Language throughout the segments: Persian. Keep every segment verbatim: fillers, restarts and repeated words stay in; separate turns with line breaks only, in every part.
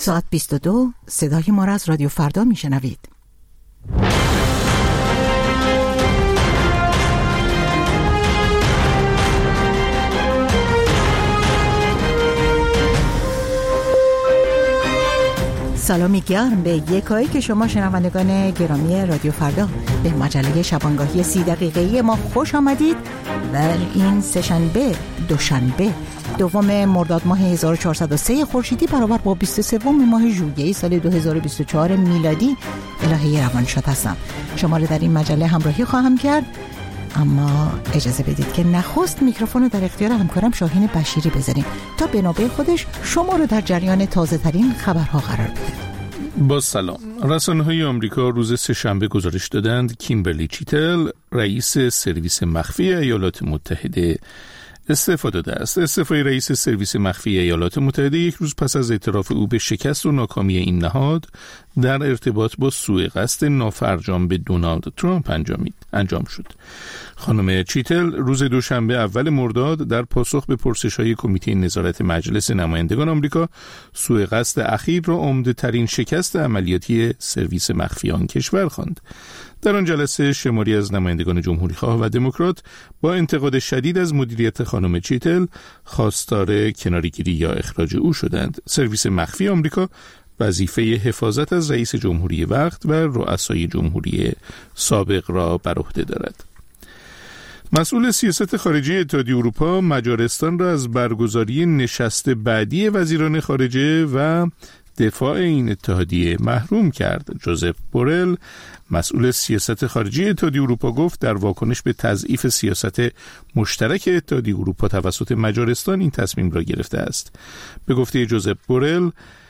ساعت بیست و دو صدای ما را از رادیو فردا میشنوید. سلامی گرم به یکایی که شما شنوندگان گرامی رادیو فردا به مجله شبانگاهی سی دقیقه‌ای ما خوش آمدید. در این سه‌شنبه دوشنبه دوم مرداد ماه هزار و چهارصد و سه خورشیدی برابر با بیست و سوم ماه ژوئیه سال دو هزار و بیست و چهار میلادی الهی روانشاد هستم. شما را در این مجله همراهی خواهم کرد، اما اجازه بدید که نخست میکروفون رو در اختیار همکارم شاهین بشیری بذاریم تا به نوبه خودش شما رو در جریان تازه ترین خبرها قرار بده.
با سلام. رسانه‌های آمریکا روز سه‌شنبه گزارش دادند کیمبرلی چیتل رئیس سرویس مخفی ایالات متحده استعفا داده است. استعفای رئیس سرویس مخفی ایالات متحده یک روز پس از اعتراف او به شکست و ناکامی این نهاد در ارتباط با سوء قصد نافرجام به دونالد ترامپ انجامید انجام شد. خانم چیتل روز دوشنبه اول مرداد در پاسخ به پرسش‌های کمیته نظارت مجلس نمایندگان آمریکا سوء قصد اخیر را عمده‌ترین شکست عملیاتی سرویس مخفی آن کشور خواند. در آن جلسه شماری از نمایندگان جمهوری‌خواه و دموکرات با انتقاد شدید از مدیریت خانم چیتل خواستار کناره‌گیری یا اخراج او شدند. سرویس مخفی آمریکا وظیفه حفاظت از رئیس جمهوری وقت و رؤسای جمهوری سابق را بر عهده دارد. مسئول سیاست خارجی اتحادیه اروپا مجارستان را از برگزاری نشست بعدی وزیران خارجه و دفاع این اتحادیه محروم کرد. جوزف بورل مسئول سیاست خارجی اتحادیه اروپا گفت در واکنش به تضعیف سیاست مشترک اتحادیه اروپا توسط مجارستان این تصمیم را گرفته است. به گفته جوزف بورل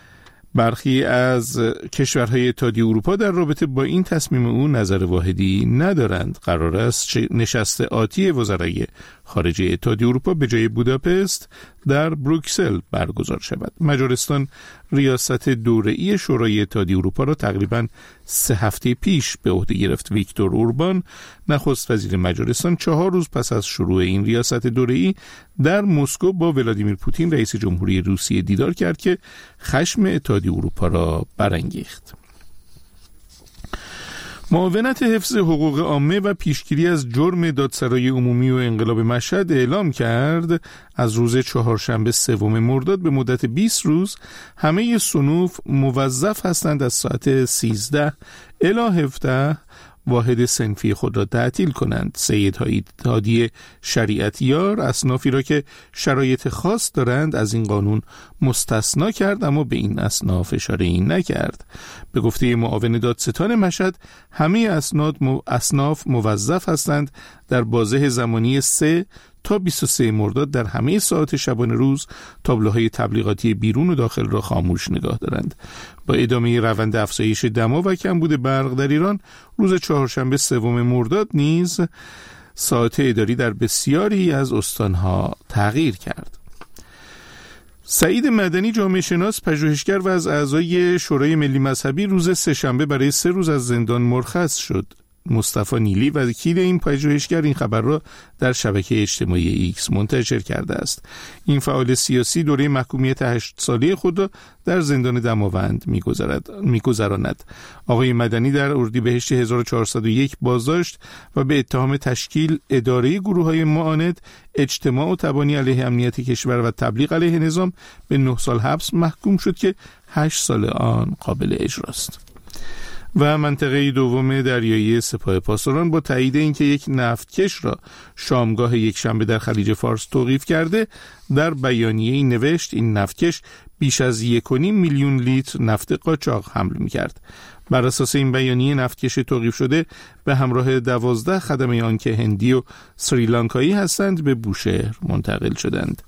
برخی از کشورهای اتحادیه اروپا در رابطه با این تصمیم او نظر واحدی ندارند. قرار است نشست آتی وزرای خارجه اتحادیه اروپا به جای بوداپست در بروکسل برگزار شود. مجارستان ریاست دوره‌ای شورای اتحادیه اروپا را تقریباً سه هفته پیش به عهده گرفت. ویکتور اوربان نخست وزیر مجارستان چهار روز پس از شروع این ریاست دوره‌ای در مسکو با ولادیمیر پوتین رئیس جمهوری روسیه دیدار کرد که خشم اتحادیه اروپا را برانگیخت. معاونت حفظ حقوق عامه و پیشگیری از جرم دادسرای عمومی و انقلاب مشهد اعلام کرد از روز چهارشنبه سوم مرداد به مدت بیست روز همه صنوف موظف هستند از ساعت سیزده الی هفده واحد صنفی خود را تعطیل کنند. سیدهای اتحادیه شریعتیار اصنافی را که شرایط خاص دارند از این قانون مستثنا کرد، اما به این اصناف اشاره این نکرد. به گفته معاون دادستان مشهد همه اسناد اصناف موظف هستند در بازه زمانی سه تا بیست و سه مرداد در همه ساعات شبانه روز تابلوهای تبلیغاتی بیرون و داخل را خاموش نگاه دارند. با ادامه روند افزایش دما و کمبود برق در ایران روز چهارشنبه سوم مرداد نیز ساعات اداری در بسیاری از استانها تغییر کرد. سعید مدنی جامعه شناس، پژوهشگر و از اعضای شورای ملی مذهبی روز سه‌شنبه برای سه روز از زندان مرخص شد. مصطفی نیلی وکیل این پژوهشگر این خبر را در شبکه اجتماعی ایکس منتشر کرده است. این فعال سیاسی دوره محکومیت هشت ساله خود را در زندان دماوند می‌گذراند. می‌گذراند. آقای مدنی در اردیبهشت هزار و چهارصد و یک بازداشت و به اتهام تشکیل اداره گروه‌های معاند، اجتماع و تبانی علیه امنیت کشور و تبلیغ علیه نظام به نه سال حبس محکوم شد که هشت سال آن قابل اجراست. و منطقه دوم دریایی سپاه پاسداران با تایید اینکه یک نفتکش را شامگاه یک شنبه در خلیج فارس توقیف کرده، در بیانیه این نوشت این نفتکش بیش از یک و نیم میلیون لیتر نفت قاچاق حمل می‌کرد. بر اساس این بیانیه نفتکش توقیف شده به همراه دوازده خدمه آن که هندی و سریلانکایی هستند به بوشهر منتقل شدند.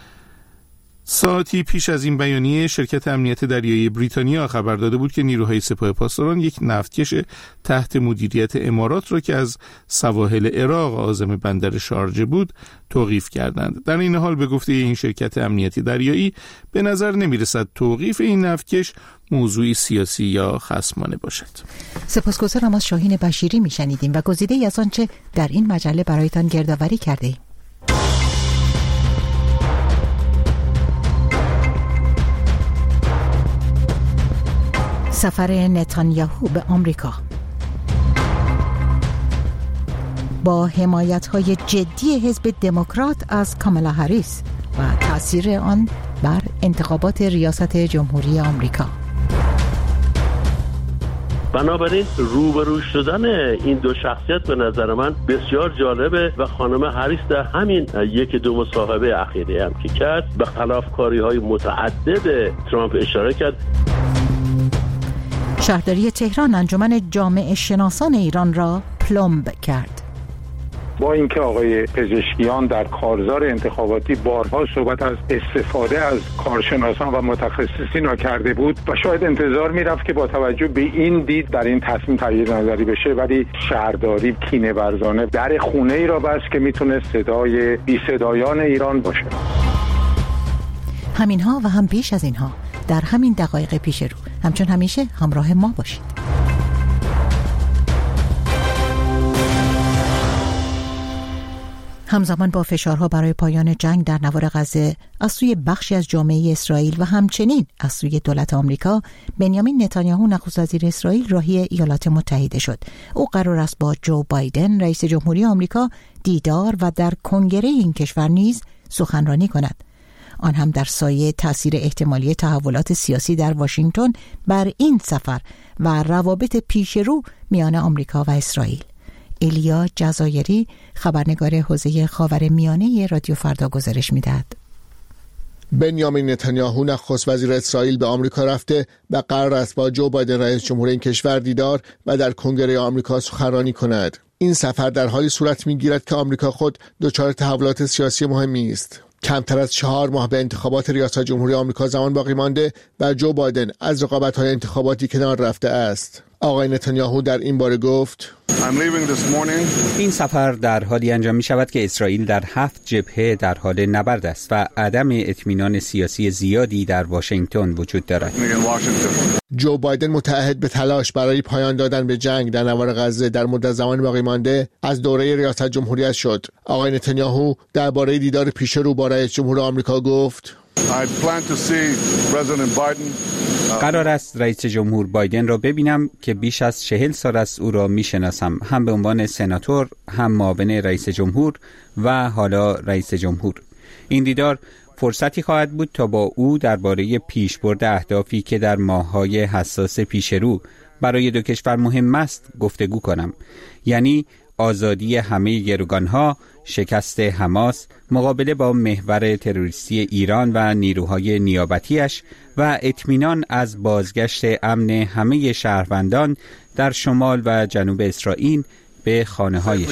ساعتی پیش از این بیانیه شرکت امنیت دریایی بریتانیا خبر داده بود که نیروهای سپاه پاسداران یک نفتکش تحت مدیریت امارات را که از سواحل عراق عازم بندر شارجه بود توقیف کردند. در این حال به گفته این شرکت امنیتی دریایی به نظر نمی‌رسد توقیف این نفتکش موضوعی سیاسی یا خصمانه باشد.
سپاسگزارم. از شاهین بشیری میشنیدیم و گزیده‌ای از آنچه در این مجله برایتان گردآوری کرده‌ایم. سفر نتانیاهو به آمریکا با حمایت‌های جدی حزب دموکرات از کامالا هریس و تأثیر آن بر انتخابات ریاست جمهوری آمریکا.
بنابراین روبرو شدن این دو شخصیت به نظر من بسیار جالبه و خانم هریس در همین یک دو مصاحبه اخیری هم که کرد به خلافکاری‌های متعدد ترامپ اشاره کرد.
شهرداری تهران انجمن جامعه شناسان ایران را پلمب کرد.
با اینکه آقای پزشکیان در کارزار انتخاباتی بارها صحبت از استفاده از کارشناسان و متخصصین را کرده بود و شاید انتظار میرفت که با توجه به این دید در این تصمیم تغییر نظری بشه، ولی شهرداری کینه ورزانه در خونه ای را بست که میتونه صدای بی صدایان ایران باشه.
همینها و هم بیش از اینها در همین دقایق پیش رو. همچون همیشه همراه ما باشید. همزمان با فشارها برای پایان جنگ در نوار غزه از سوی بخشی از جامعه اسرائیل و همچنین از سوی دولت آمریکا، بنیامین نتانیاهو نخست وزیر اسرائیل راهی ایالات متحده شد. او قرار است با جو بایدن رئیس جمهوری آمریکا دیدار و در کنگره این کشور نیز سخنرانی کند. آن هم در سایه تأثیر احتمالی تحولات سیاسی در واشنگتن بر این سفر و روابط پیشرو میان آمریکا و اسرائیل. ایلیا جزایری خبرنگار حوزه خاورمیانه رادیو فردا گزارش میدهد.
بنیامین نتانیاهو نخست وزیر اسرائیل به آمریکا رفته و قرار است با جو بایدن رئیس جمهوری این کشور دیدار و در کنگره آمریکا سخنرانی کند. این سفر در حالی صورت میگیرد که آمریکا خود دچار تحولات سیاسی مهمی است. کمتر از چهار ماه به انتخابات ریاست جمهوری آمریکا زمان باقی مانده و جو بایدن از رقابت‌های انتخاباتی کنار رفته است. آقای نتانیاهو در این باره گفت:
این سفر در حالی انجام می شود که اسرائیل در هفت جبهه در حال نبرد است و عدم اطمینان سیاسی زیادی در واشنگتن وجود دارد.
جو بایدن متعهد به تلاش برای پایان دادن به جنگ در نوار غزه در مدت زمان باقی مانده از دوره ریاست جمهوریت شد. آقای نتانیاهو درباره دیدار پیش رو با رئیس جمهور آمریکا گفت:
قرار است رئیس جمهور بایدن را ببینم که بیش از چهل سال است او را میشناسم، هم به عنوان سناتور، هم معاون رئیس جمهور و حالا رئیس جمهور. این دیدار فرصتی خواهد بود تا با او درباره پیشبرد اهدافی که در ماه‌های حساس پیش رو برای دو کشور مهم است گفتگو کنم، یعنی آزادی همه گروگانها، شکست حماس، مقابله با محور تروریستی ایران و نیروهای نیابتیش و اطمینان از بازگشت امن همه شهروندان در شمال و جنوب اسرائیل به خانه‌هایشان.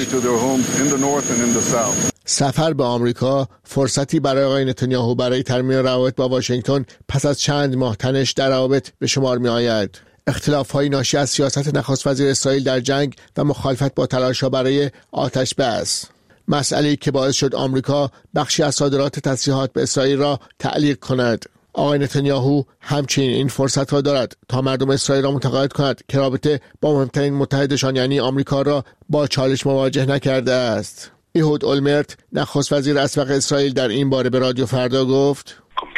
سفر به آمریکا فرصتی برای آقای نتانیاهو برای ترمیم روابط با واشنگتن پس از چند ماه تنش در روابط به شمار می آید. اختلاف‌های ناشی از سیاست نخست وزیر اسرائیل در جنگ و مخالفت با تلاش‌ها برای آتش بس، مسئله‌ای که باعث شد آمریکا بخشی از صادرات تسلیحات به اسرائیل را تعلیق کند. آقای نتانیاهو همچنین این فرصت را دارد تا مردم اسرائیل را متقاعد کند که رابطه با مهمترین متحدشان یعنی آمریکا را با چالش مواجه نکرده است. ایهود اولمرت نخست وزیر اسبق اسرائیل در این باره به رادیو فردا گفت: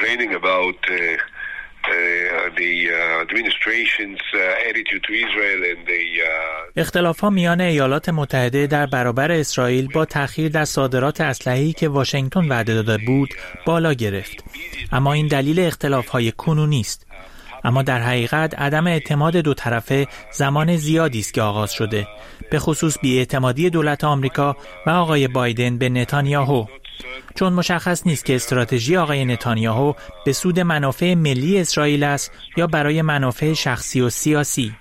اختلاف‌ها میان ایالات متحده در برابر اسرائیل با تأخیر در صادرات اسلحه‌ای که واشنگتن وعده داده بود بالا گرفت. اما این دلیل اختلاف‌های کنونی است. اما در حقیقت عدم اعتماد دو طرفه زمان زیادی است که آغاز شده، به خصوص بی‌اعتمادی دولت آمریکا و آقای بایدن به نتانیاهو، چون مشخص نیست که استراتژی آقای نتانیاهو به سود منافع ملی اسرائیل است یا برای منافع شخصی و سیاسی.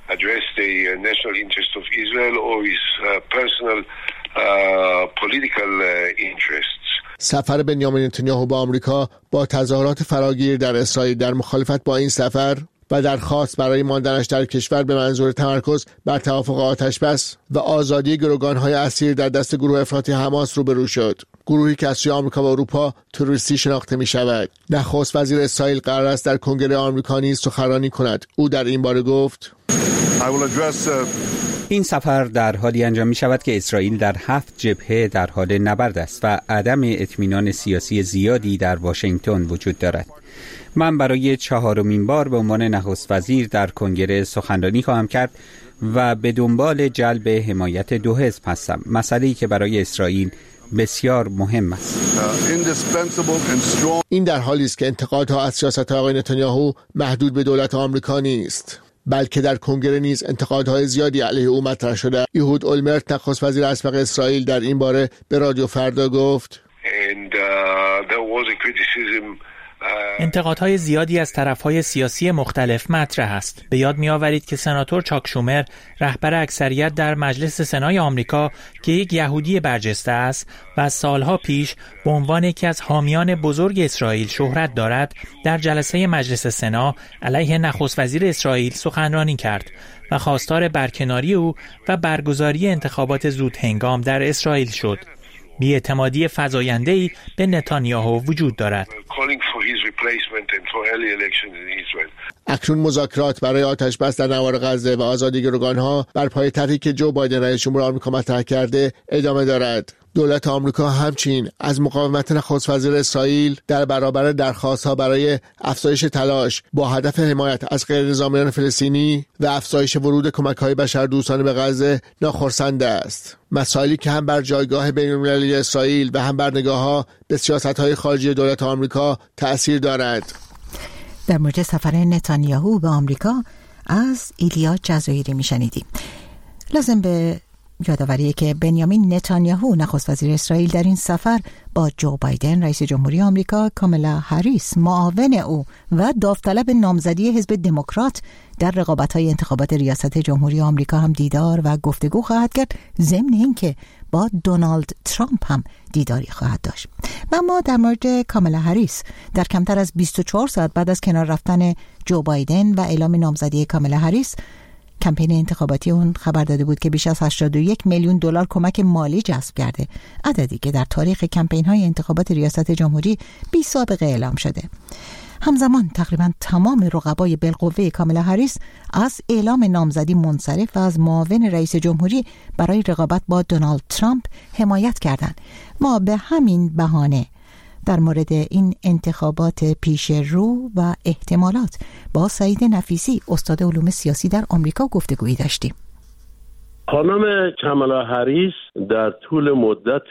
سفر بنیامین نتانیاهو به آمریکا با تظاهرات فراگیر در اسرائیل در مخالفت با این سفر و درخواست برای ماندنش در کشور به منظور تمرکز بر توافق آتشبس و آزادی گروگان‌های اسیر در دست گروه افراطی حماس روبرو شد. گروهی که از سوی آمریکا و اروپا تروریستی شناخته می شود. نخست وزیر اسرائیل قرار است در کنگره آمریکا نیز سخنرانی کند. او در این باره گفت:
این سفر در حالی انجام می شود که اسرائیل در هفت جبهه در حال نبرد است و عدم اطمینان سیاسی زیادی در واشنگتن وجود دارد. من برای چهارمین بار به عنوان نخست وزیر در کنگره سخنرانی خواهم کرد و به دنبال جلب حمایت دو حزب هستم، مسئله‌ای که برای اسرائیل بسیار مهم است.
این در حالی است که انتقادها از سیاست آقای نتانیاهو محدود به دولت آمریکا نیست، بلکه در کنگره نیز انتقادهای زیادی علیه او مطرح شده. ایهود اولمرت نخست وزیر اسبق اسرائیل در این باره به رادیو فردا گفت
And, uh, there was a criticism
انتقادهای زیادی از طرفهای سیاسی مختلف مطرح است. به یاد می‌آورید که سناتور چاک شومر، رهبر اکثریت در مجلس سنای آمریکا که یک یهودی برجسته است و سالها پیش به عنوان یکی از حامیان بزرگ اسرائیل شهرت دارد، در جلسه مجلس سنا علیه نخست وزیر اسرائیل سخنرانی کرد و خواستار برکناری او و برگزاری انتخابات زود هنگام در اسرائیل شد. بی‌اعتمادی فزاینده‌ای به نتانیاهو وجود دارد.
اکنون مذاکرات برای آتش بس در نوار غزه و آزادی گروگانها بر پای طرحی که جو بایدن رئیس جمهور آمریکا مطرح کرده ادامه دارد. دولت آمریکا همچنین از مقاومت نخست وزیر اسرائیل در برابر درخواست‌ها برای افزایش تلاش با هدف حمایت از غیرنظامیان فلسطینی و افزایش ورود کمک‌های بشردوستانه به غزه ناخرسند است. مسائلی که هم بر جایگاه بین‌المللی اسرائیل و هم بر نگاه‌ها به سیاست‌های خارجی دولت آمریکا تأثیر دارد.
در مورد سفر نتانیاهو به آمریکا از ایلیا جزایری میشنیدیم. لازم به یادآوریه که بنیامین نتانیاهو نخست وزیر اسرائیل در این سفر با جو بایدن رئیس جمهوری آمریکا، کامالا هریس معاون او و داوطلب نامزدی حزب دموکرات در رقابت‌های انتخابات ریاست جمهوری آمریکا هم دیدار و گفتگو خواهد کرد، ضمن اینکه با دونالد ترامپ هم دیداری خواهد داشت. و ما در مورد کامالا هریس در کمتر از بیست و چهار ساعت بعد از کنار رفتن جو بایدن و اعلام نامزدی کامالا هریس، کمپین انتخاباتی اون خبر داده بود که بیش از هشتاد و یک میلیون دلار کمک مالی جذب کرده، عددی که در تاریخ کمپین‌های انتخابات ریاست جمهوری بی سابقه اعلام شده. همزمان تقریبا تمام رقبای بالقوه کامالا هریس از اعلام نامزدی منصرف و از معاون رئیس جمهوری برای رقابت با دونالد ترامپ حمایت کردند. ما به همین بهانه در مورد این انتخابات پیش رو و احتمالات با سعید نفیسی، استاد علوم سیاسی در آمریکا، گفتگویی داشتیم.
خانم کامالا هریس در طول مدت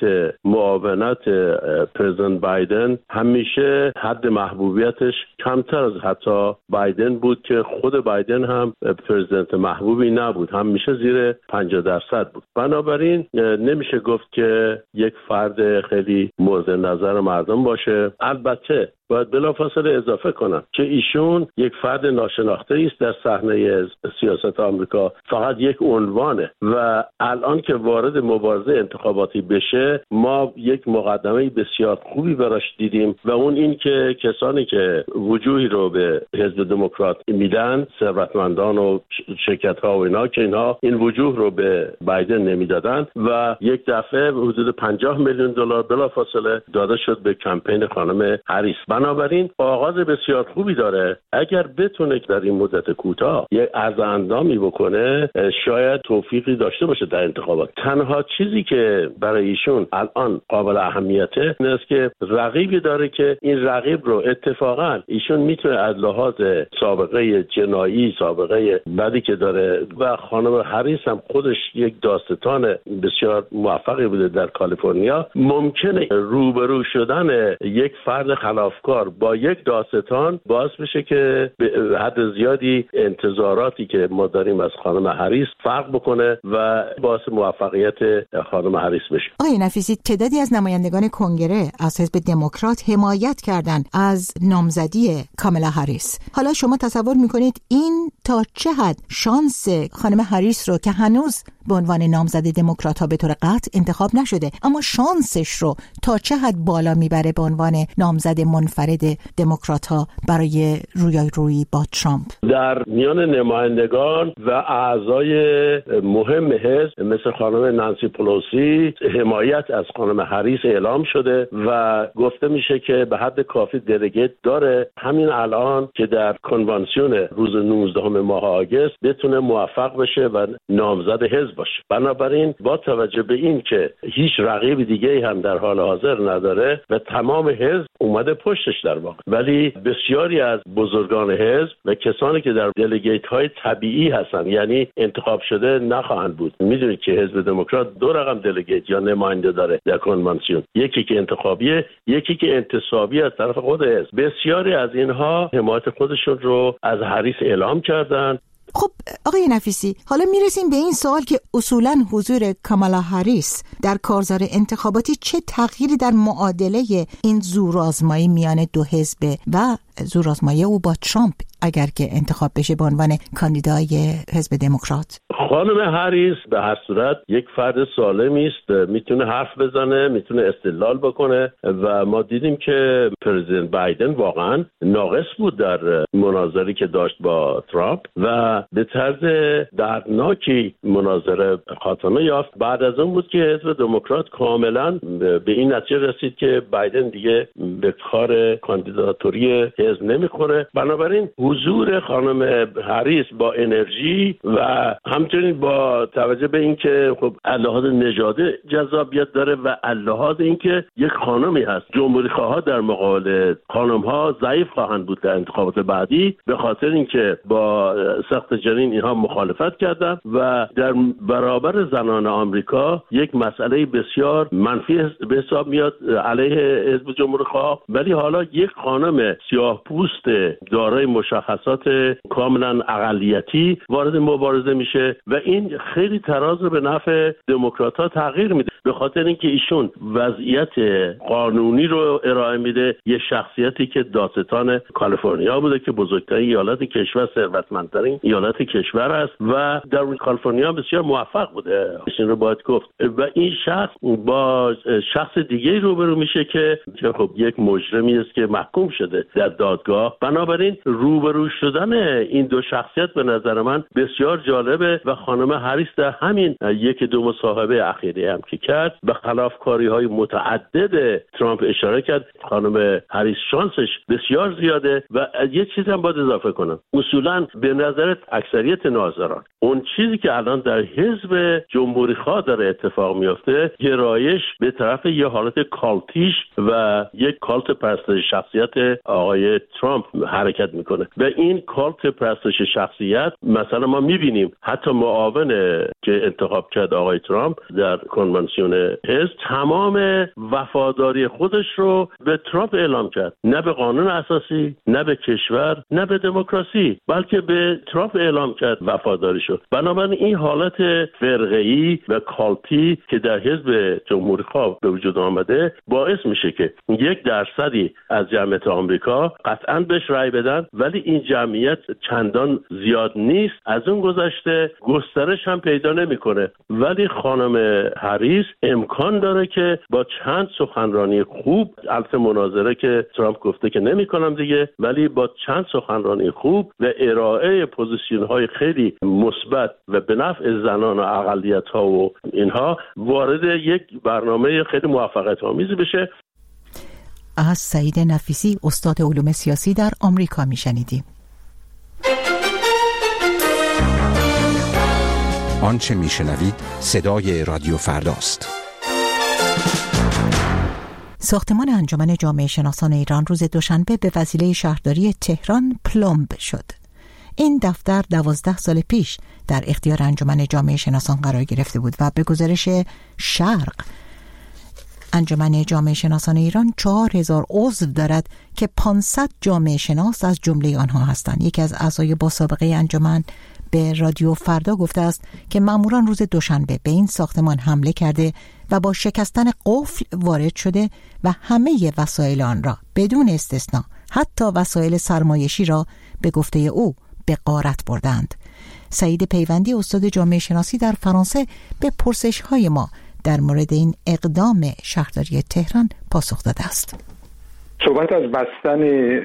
معاونت پرزیدنت بایدن همیشه حد محبوبیتش کمتر از حتی بایدن بود که خود بایدن هم پرزیدنت محبوبی نبود، همیشه زیر پنجاه درصد بود. بنابراین نمیشه گفت که یک فرد خیلی مورد نظر مردم باشه. البته باید بلافاصله اضافه کنم که ایشون یک فرد ناشناخته است در صحنه سیاست آمریکا، فقط یک عنوانه و الان که وارد مبارزه انتخاباتی بشه ما یک مقدمه بسیار خوبی براش دیدیم و اون این که کسانی که وجوهی رو به حزب دموکرات میدن، ثروتمندان و شرکت‌ها و اینا، که اینها این وجوه رو به بایدن نمیدادن و یک دفعه حدود پنجاه میلیون دلار بلافاصله داده شد به کمپین خانم هریس. بنابراین آغاز بسیار خوبی داره. اگر بتونه در این مدت کوتاه یک عرض اندامی بکنه شاید توفیقی داشته باشه در انتخابات. تنها چیزی که برای ایشون الان قابل اهمیته این است که رقیبی داره که این رقیب رو اتفاقا ایشون میتونه از لحاظ سابقه جنایی، سابقه بدی که داره و خانم هریس هم خودش یک داستان بسیار موفقی بوده در کالیفرنیا، ممکنه روبرو شدن یک فرد خلافکار با یک داستان باعث بشه که به حد زیادی انتظاراتی که ما داریم از خانم هریس فرق بکنه و باعث موفقیت خانم هریس بشه.
آقای نفیسی، تعدادی از نمایندگان کنگره از حزب دموکرات حمایت کردند از نامزدی کامالا هریس. حالا شما تصور میکنید این تا چه حد شانس خانم هریس رو که هنوز به عنوان نامزد دموکرات ها به طور قطع انتخاب نشده، اما شانسش رو تا چه حد بالا میبره به عنوان نامزد منفرد دموکرات ها برای رویارویی با ترامپ؟
در میان نمایندگان و اعضای مهم حزب مثل خانم نانسی پلوسی حمایت از خانم هریس اعلام شده و گفته میشه که به حد کافی دلگیت داره. همین الان که در کنوانسیون روز نوزدهم یازدهم ماه آگوست بتونه موفق بشه و نامزد حزب باشه. بنابراین با توجه به این که هیچ رقیب دیگه هم در حال حاضر نداره و تمام حزب اومده پشتش در واقع، ولی بسیاری از بزرگان حزب و کسانی که در دلگیت های طبیعی هستن، یعنی انتخاب شده نخواهند بود. میدونید که حزب دموکرات دو رقم دلگیت یا نماینده داره در کنوانسیون، یکی که انتخابیه، یکی که انتصابی از طرف خود حزب. بسیاری از اینها حمایت خودشون رو از هریس اعلام کردن.
خب آقای نفیسی، حالا میرسیم به این سوال که اصولاً حضور کامالا هریس در کارزار انتخاباتی چه تغییری در معادله این زورآزمایی میان دو حزب و زورآزمایی او با ترامپ اگر که انتخاب بشه به عنوان کاندیدای حزب دموکرات؟
خانم هریس به هر صورت یک فرد سالمی است، میتونه حرف بزنه، میتونه استدلال بکنه و ما دیدیم که پرزیدنت بایدن واقعا ناقص بود در مناظری که داشت با ترامپ و به طرز دردناکی مناظره خاتمه یافت. بعد از اون بود که حزب دموکرات کاملا به این نتیجه رسید که بایدن دیگه به کار کاندیداتوری حزب نمیخوره. بنابراین حضور خانم هریس با انرژی و همچنین با توجه به اینکه خب لحاظ نژادی جذابیت داره و لحاظ اینکه یک خانمی هست، جمهوری خواها در مقابل خانم ها ضعیف خواهند بود در انتخابات بعدی، به خاطر اینکه با سخت جنین اینها مخالفت کردن و در برابر زنان آمریکا یک مسئله بسیار منفی به حساب میاد علیه حزب جمهوری خواه. ولی حالا یک خانم سیاه پوست دارای مشخصات کاملا اقلیتی وارد مبارزه میشه و این خیلی تراز رو به نفع دموکرات‌ها تغییر میده، به خاطر اینکه ایشون وضعیت قانونی رو ارائه میده. یه شخصیتی که دادستان کالیفرنیا بوده که بزرگترین ایالت کشور، ثروتمندترین ایالت کشور است و در کالیفرنیا بسیار موفق بوده، این رو باید گفت. و این شخص با شخص دیگه روبرو میشه که خب یک مجرمی است که محکوم شده در دادگاه. بنابراین روبرو شدن این دو شخصیت به نظر من بسیار جالبه و خانم هریس در همین یک دو مصاحبه اخیری هم که کرد به خلافکاری‌های متعدد ترامپ اشاره کرد. خانم هریس شانسش بسیار زیاده و یه چیز هم باید اضافه کنم، اصولاً به نظرت اکثریت ناظران اون چیزی که الان در حزب جمهوری خواه داره اتفاق میفته، گرایش به طرف یه حالت کالتیش و یک کالت پرستش شخصیت آقای ترامپ حرکت میکنه و این کالت پرستش شخصیت مثلا ما میبینیم حتی معاون که انتخاب کرد آقای ترامپ در کنوانسیون حزب تمام وفاداری خودش رو به ترامپ اعلام کرد، نه به قانون اساسی، نه به کشور، نه به دموکراسی، بلکه به ترامپ اعلام کرد وفاداری شد. بنابراین این حالت فرقه‌ای و کالتی که در حزب جمهوری خواه به وجود آمده باعث میشه که یک درصدی از جمعیت آمریکا قطعاً بهش رأی بدن، ولی این جمعیت چندان زیاد نیست. از اون گذشته گسترش هم پیدا نمیکنه. ولی خانم هریس امکان داره که با چند سخنرانی خوب، البته مناظره که ترامپ گفته که نمیکنم دیگه، ولی با چند سخنرانی خوب و ارائه پوزیشن‌های خیلی مثبت و به نفع زنان و اقلیت‌ها و اینها وارد یک برنامه خیلی موفقیت آمیزی بشه.
از سعید نفیسی، استاد علوم سیاسی در آمریکا میشنیدیم.
آنچه میشنوید صدای رادیو فرداست.
ساختمان انجمن جامعه شناسان ایران روز دوشنبه به وسیله شهرداری تهران پلمب شد. این دفتر دوازده سال پیش در اختیار انجمن جامعه شناسان قرار گرفته بود و به گزارش شرق انجمن جامعه شناسان ایران چهار هزار عضو دارد که پانصد جامعه شناس از جمله آنها هستند. یکی از اعضای با سابقه انجمن به رادیو فردا گفته است که ماموران روز دوشنبه به این ساختمان حمله کرده و با شکستن قفل وارد شده و همه وسایل آن را بدون استثنا، حتی وسایل سرمایشی را به گفته او به غارت بردند. سعید پیوندی، استاد جامعه شناسی در فرانسه، به پرسش‌های ما در مورد این اقدام شهرداری تهران پاسخ داده است.
صحبت از بستن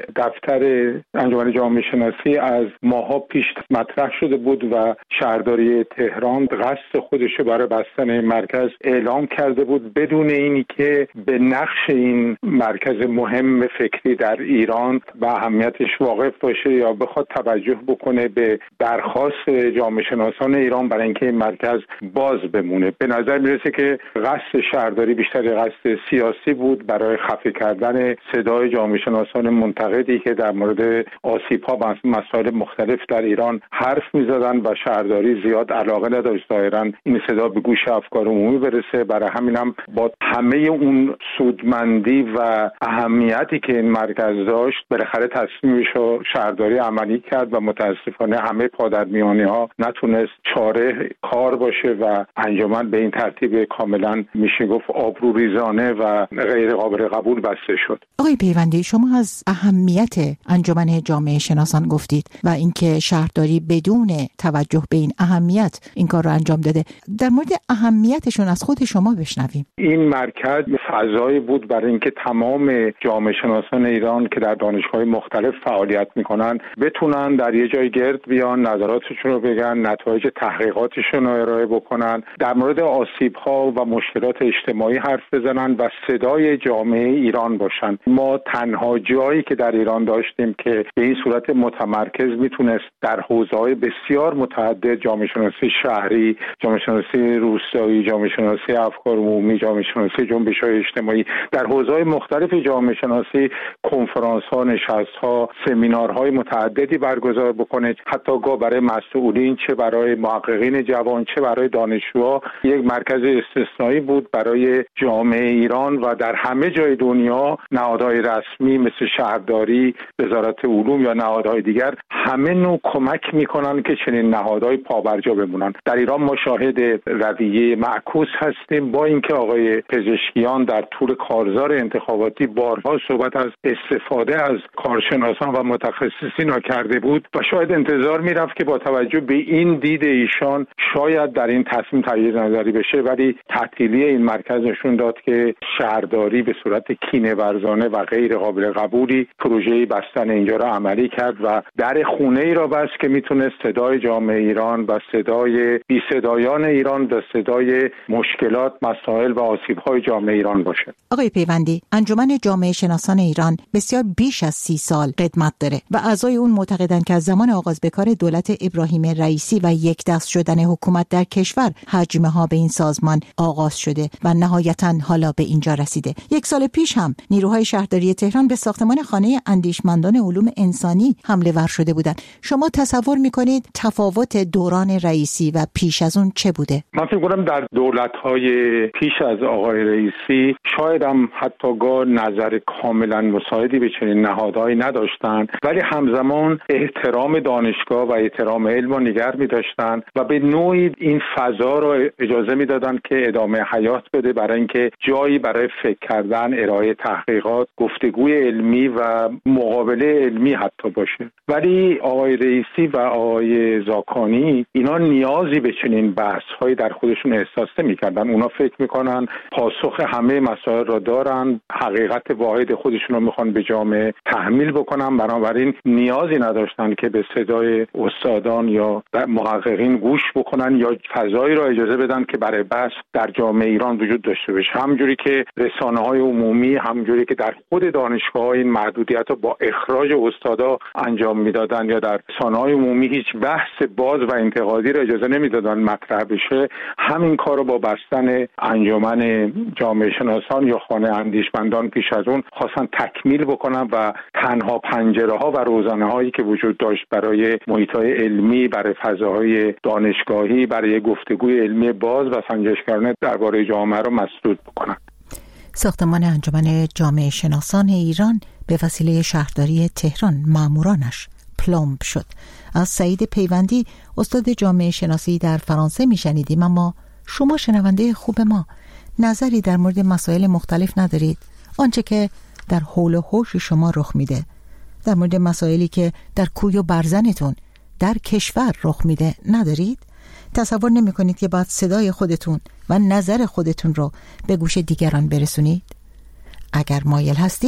دفتر انجمن جامعه شناسی از ماها پیش مطرح شده بود و شهرداری تهران قصد خودش برای بستن این مرکز اعلام کرده بود بدون اینی که به نقش این مرکز مهم فکری در ایران و اهمیتش واقف باشه یا بخواد توجه بکنه به درخواست جامعه شناسان ایران برای اینکه این مرکز باز بمونه. به نظر میرسه که قصد شهرداری بیشتر قصد سیاسی بود برای خفه کردن صدای جامعه شناسان منتقدی که در مورد آسیب‌ها و مسائل مختلف در ایران حرف می‌زدن و شهرداری زیاد علاقه نداشت ظاهراً این صدا به گوش افکار عمومی برسه. برای همین هم با همه اون سودمندی و اهمیتی که این مرکز داشت بالاخره تصمیمش رو شهرداری عملی کرد و متاسفانه همه پادرمیانی‌ها نتونست چاره کار باشه و انجمن به این ترتیب کاملاً میشه گفت آبروریزانه و غیر قابل قبول بسته شد.
آقای پیوندی، شما از اهمیت انجمن جامعه شناسان گفتید و اینکه شهرداری بدون توجه به این اهمیت این کار رو انجام داده. در مورد اهمیتشون از خود شما بشنویم.
این مرکز فضایی بود برای اینکه تمام جامعه شناسان ایران که در دانشگاه‌های مختلف فعالیت میکنن بتونن در یه جای گرد بیان، نظراتشون رو بگن، نتایج تحقیقاتشون رو ارائه بکنن، در مورد آسیب‌ها و مشکلات اجتماعی حرف بزنن و صدای جامعه ایران باشن. ما تنها جایی که در ایران داشتیم که به این صورت متمرکز میتونست در حوزه‌های بسیار متعدد، جامعه شناسی شهری، جامعه شناسی روستایی، جامعه شناسی افکار عمومی، جامعه شناسی جنبش‌های اجتماعی، در حوزه‌های مختلف جامعه شناسی کنفرانس‌ها، نشست‌ها، سمینارهای متعددی برگزار بکنه، حتی گاه برای مسئولین، چه برای محققین جوان، چه برای دانشجوها. یک مرکز استثنایی بود برای جامعه ایران و در همه جای دنیا نهادهای رسمی مثل شهرداری، وزارت علوم یا نهادهای دیگر همه نوع کمک میکنن که چنین نهادهای پابرجا بمونن. در ایران ما شاهد رویه معکوس هستیم، با اینکه آقای پزشکیان در طول کارزار انتخاباتی بارها صحبت از استفاده از کارشناسان و متخصصین کرده بود و شاید انتظار میرفت که با توجه به این دید ایشان شاید در این تصمیم تغییر نظری بشه، ولی تعطیلی این مرکز نشون داد که شهرداری به صورت کینه ورزانه و غیر قابل قبولی پروژه‌ای بستن اینجا را عملی کرد و در خونه ای را بست که میتونست صدای جامعه ایران و صدای بی صدایان ایران و صدای مشکلات، مسائل و آسیب‌های جامعه ایران باشه.
آقای پیوندی، انجمن جامعه شناسان ایران بسیار بیش از سی سال خدمت داره و اعضای اون معتقدند که از زمان آغاز به کار دولت ابراهیم رئیسی و یک دست شدن حکومت در کشور حجمه ها به این سازمان آغاز شده و نهایتاً حالا به اینجا رسیده. یک سال پیش هم نیروهای شهرداری تهران به ساختمان خانه اندیشمندان علوم انسانی حمله ور شده بودند. شما تصور میکنید تفاوت دوران رئیسی و پیش از اون چه بوده؟
من فکر کنم در دولت‌های پیش از آقای رئیسی شاید هم حتی گاه نظر کاملا مساعدی به چنین نهادهایی نداشتند، ولی همزمان احترام دانشگاه و احترام علم رو نگه می‌داشتن و به نوعی این فضا رو اجازه میدادن که ادامه حیات بده برای اینکه جایی برای فکر کردن، ارائه تحقیقات، گفتگوی علمی و مقابله علمی حتی باشه. ولی آقای رئیسی و آقای زاکانی اینا نیازی به چنین بحث‌هایی در خودشون احساس نمی‌کردن. اونا فکر می‌کنن پاسخ همه مسائل را دارن، حقیقت واحد خودشون رو می‌خوان به جامعه تحمیل بکنن، بنابراین نیازی نداشتن که به صدای استادان یا محققین گوش بکنن یا فضایی را اجازه بدن که برای بحث در جامعه ایران وجود داشته باشه. همونجوری که رسانه‌های عمومی، همونجوری که در خود دانشگاه‌ها این محدودیت رو با اخراج استادا انجام میدادن یا در رسانه‌های عمومی هیچ بحث باز و انتقادی را اجازه نمیدادن مطرح بشه، همین کار رو با بستن انجمن جامعه شناسان یا خانه اندیشمندان پیش از اون خواستن تکمیل بکنن و تنها پنجره‌ها و روزنه‌هایی که وجود داشت برای محیط‌های علمی، برای فضاهای دانشگاهی، برای گفتگوی علمی باز و سنجشگرانه درباره جامعه رو مسدود بکنن.
ساختمان انجمن جامعه شناسان ایران به وسیله شهرداری تهران مامورانش پلمب شد. از سعید پیوندی استاد جامعه شناسی در فرانسه میشنیدیم، اما شما شنونده خوب ما نظری در مورد مسائل مختلف ندارید؟ آنچه که در حول و حوش شما رخ میده، در مورد مسائلی که در کوی و برزنتون در کشور رخ میده ندارید؟ تصور نمی کنید که باید صدای خودتون و نظر خودتون رو به گوش دیگران برسونید؟ اگر مایل هستید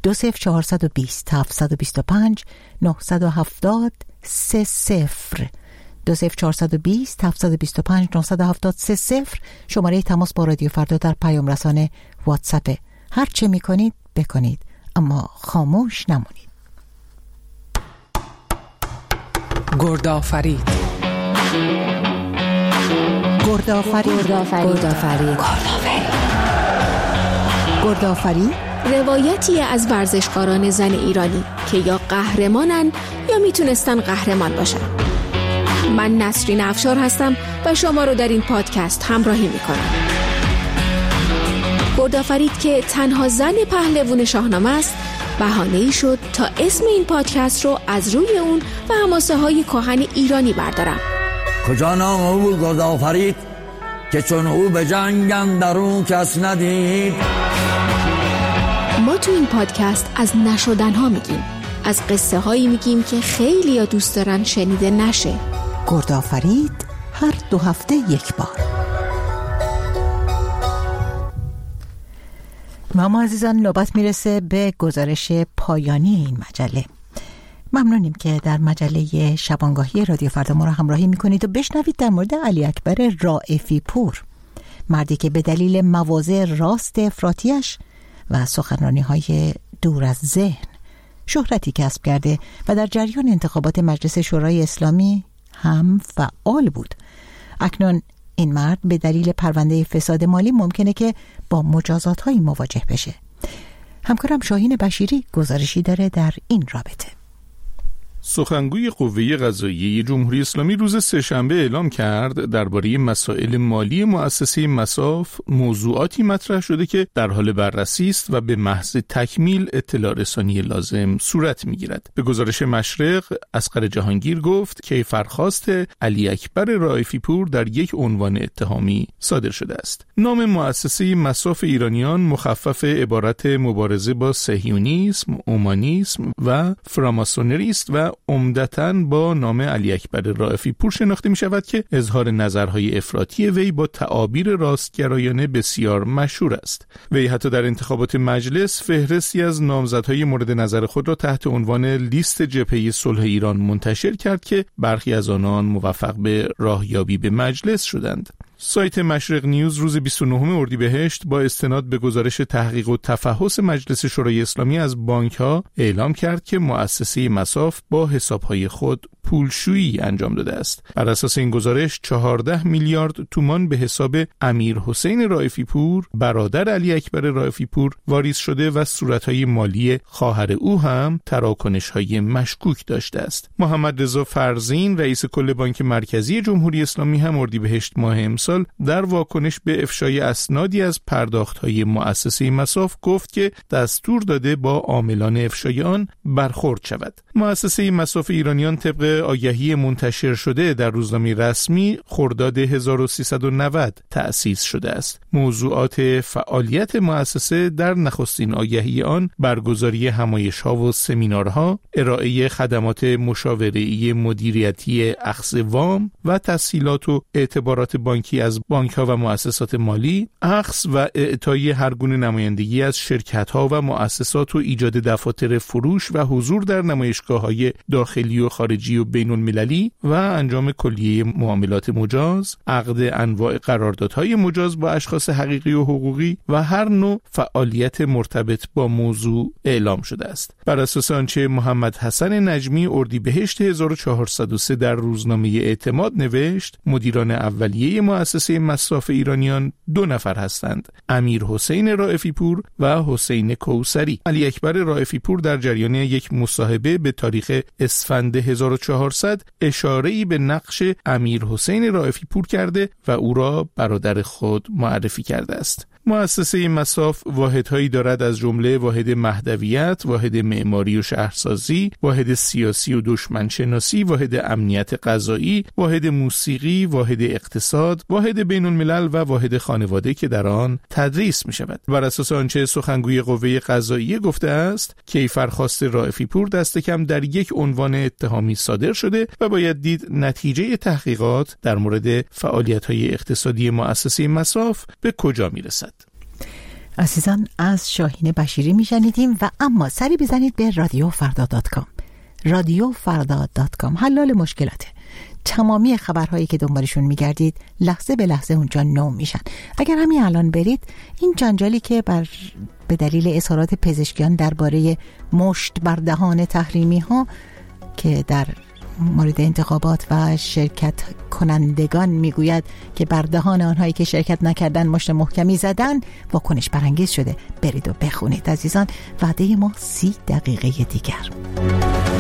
دو صفر چهارصد و بیست هفتصد و بیست و پنج نهصد و هفتاد سه صفر دو صفر چهارصد و بیست هفتصد و بیست و پنج نهصد و هفتاد سه صفر شماره تماس با رادیو فردا در پیام رسانه واتساپ. هر چه می کنید بکنید اما خاموش نمونید.
گردآفرید
گردآفرید
گردآفرید
گردآفرید
روایتی از ورزشکاران زن ایرانی که یا قهرمانن یا میتونستن قهرمان باشن. من نسرین افشار هستم و شما رو در این پادکست همراهی میکنم. گردآفرید که تنها زن پهلوان شاهنامه است، بهانه‌ای شد تا اسم این پادکست رو از روی اون و حماسه های کهن ایرانی بردارم.
کجا نام او بود گردآفرید که چون او به جنگ اندرون کس ندید.
ما تو این پادکست از نشدنها میگیم، از قصه هایی میگیم که خیلی ها دوست دارن شنیده نشه.
گردآفرید هر دو هفته یک بار. ما عزیزان نوبت میرسه به گزارش پایانی این مجله. ممنونیم که در مجله شبانگاهی رادیو فردا ما را همراهی میکنید و بشنوید در مورد علی اکبر رائفی پور، مردی که به دلیل مواضع راست افراطیش و سخنرانی های دور از ذهن شهرتی کسب کرده و در جریان انتخابات مجلس شورای اسلامی هم فعال بود. اکنون این مرد به دلیل پرونده فساد مالی ممکنه که با مجازات های مواجه بشه. همکارم شاهین بشیری گزارشی داره در این رابطه.
سخنگوی قوه قضاییه جمهوری اسلامی روز سه‌شنبه اعلام کرد درباره مسائل مالی مؤسسه مصاف موضوعاتی مطرح شده که در حال بررسی است و به محض تکمیل اطلاع رسانی لازم صورت می‌گیرد. به گزارش مشرق، اصغر جهانگیر گفت کیفرخواست علی اکبر رائفی پور در یک عنوان اتهامی صادر شده است. نام مؤسسه مصاف ایرانیان مخفف عبارت مبارزه با صهیونیسم، اومانیسم و فراماسونری است و عمدتاً با نام علی اکبر رائفی پور شناخته می شود که اظهار نظرهای افراطی وی با تعابیر راستگرایانه بسیار مشهور است. وی حتی در انتخابات مجلس فهرستی از نامزدهای مورد نظر خود را تحت عنوان لیست جبهه صلح ایران منتشر کرد که برخی از آنان موفق به راهیابی به مجلس شدند. سایت مشرق نیوز روز بیست و نهم اردیبهشت با استناد به گزارش تحقیق و تفحص مجلس شورای اسلامی از بانک‌ها اعلام کرد که مؤسسه مصاف با حساب‌های خود پولشویی انجام داده است. بر اساس این گزارش چهارده میلیارد تومان به حساب امیر حسین رائفی پور برادر علی اکبر رائفی پور واریز شده و صورت‌های مالی خواهر او هم تراکنش‌های مشکوک داشته است. محمد رضا فرزین رئیس کل بانک مرکزی جمهوری اسلامی هم اردیبهشت ماه امسال در واکنش به افشای اسنادی از پرداخت‌های مؤسسه مصاف گفت که دستور داده با عاملان افشای آن برخورد شود. مؤسسه مصاف ایرانیان طبق آگهی منتشر شده در روزنامه رسمی خرداد هزار و سیصد و نود تأسیس شده است. موضوعات فعالیت مؤسسه در نخستین آگهی آن برگزاری همایش‌ها و سمینارها، ارائه خدمات مشاوره‌ای مدیریتی اخذ وام و تسهیلات و اعتبارات بانکی از بانک‌ها و مؤسسات مالی، اخذ و اعطای هر گونه نمایندگی از شرکت‌ها و مؤسسات و ایجاد دفاتر فروش و حضور در نمایشگاه‌های داخلی و خارجی و بین المللی و انجام کلیه معاملات مجاز، عقد انواع قراردادهای مجاز با اشخاص حقیقی و حقوقی و هر نوع فعالیت مرتبط با موضوع اعلام شده است. بر اساس آنچه محمد حسن نجمی اردیبهشت هزار و چهارصد و سه در روزنامه اعتماد نوشت، مدیران اولیه مؤسسه مصاف ایرانیان دو نفر هستند: امیر حسین رائفی پور و حسین کوثری. علی اکبر رائفی پور در جریان یک مصاحبه به تاریخ اسفند هزار و چهارصد اشاره‌ای به نقش امیر حسین رائفی پور کرده و او را برادر خود معرفی کرده است. مؤسسه مصاف واحدهایی دارد از جمله واحد مهدویت، واحد معماری و شهرسازی، واحد سیاسی و دشمنشناسی، واحد امنیت غذایی، واحد موسیقی، واحد اقتصاد، واحد بین الملل و واحد خانواده که در آن تدریس می شود. بر اساس آنچه سخنگوی قوه قضاییه گفته است، کیفرخواست رائفی پور دست کم در یک عنوان اتهامی صادر شده و باید دید نتیجه تحقیقات در مورد فعالیت‌های اقتصادی مؤسسه مصاف به کجا می‌رسد.
عزیزان از شاهین بشیری میشنیدیم و اما سری بزنید به رادیو فردا دات کام. رادیو فردا دات کام حلال مشکلاته. تمامی خبرهایی که دنبالشون میگردید لحظه به لحظه اونجا نو میشن. اگر همین الان برید، این جنجالی که بر به دلیل اظهارات پزشکیان درباره مشت بر دهان تحریمی ها که در مورد انتخابات و شرکت کنندگان میگوید که بر دهان آنهایی که شرکت نکردن مشت محکمی زدن، واکنش برانگیز شده. برید و بخونید عزیزان. وعده ما سی دقیقه دیگر.